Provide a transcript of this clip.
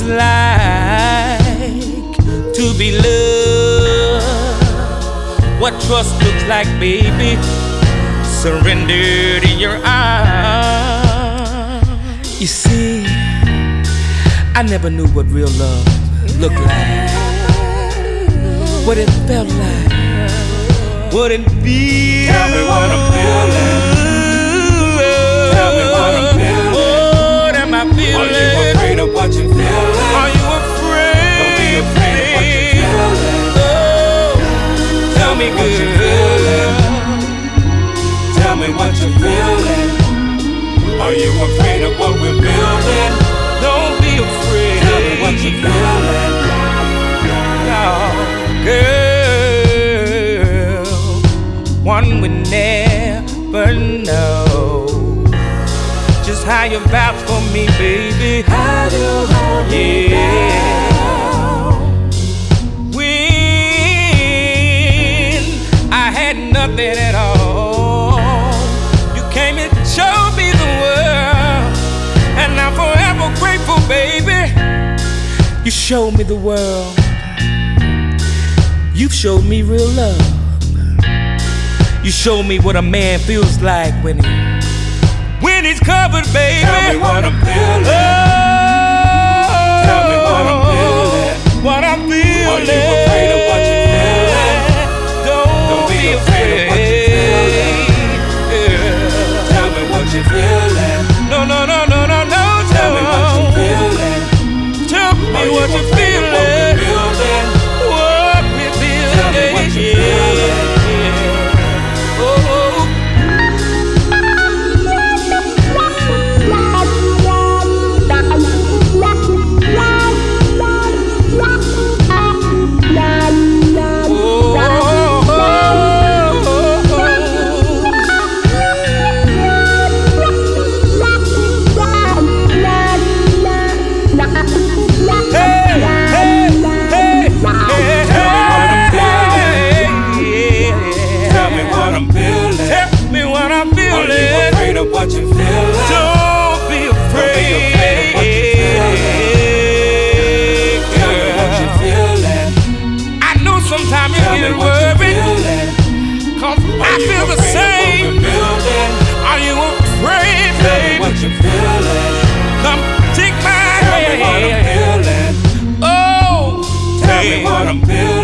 like to be loved, what trust looks like, baby, surrendered in your arms. You see, I never knew what real love looked like, what it felt like, what it feels. Tell me what I'm feeling. Tell me what I'm feeling. What am I feeling? Are you afraid of what you're feeling? Are you afraid? Don't be afraid of what you're feeling. Oh, tell me what good. you're feeling. Tell me what you're feeling. Are you afraid of what we're building? Don't be afraid. Tell me what you're feeling. No, girl, one would never know just how you vouch for me, baby. How you hold me down. When I had nothing at all, you came and showed me the world, and I'm forever grateful, baby. You showed me the world. You've showed me real love. You showed me what a man feels like when he's covered, baby. Tell me what I'm feeling. Oh, tell me what I'm feeling. What I'm feeling. Are you afraid of what you're feeling? Don't be afraid of what you're feeling. Yeah. Tell me what you're feeling. No. Tell me what you're feeling. Tell me what you're feeling. What we're feeling. Tell me what you're feeling. What you feeling? Don't be afraid. Don't be afraid of what you feeling. Tell me what you feeling. I know sometimes you get worried, 'cause I feel the same. Are you afraid, baby? Tell me what you feeling. Come take my hand. Tell me what I'm feeling. Oh, tell me what I'm feeling.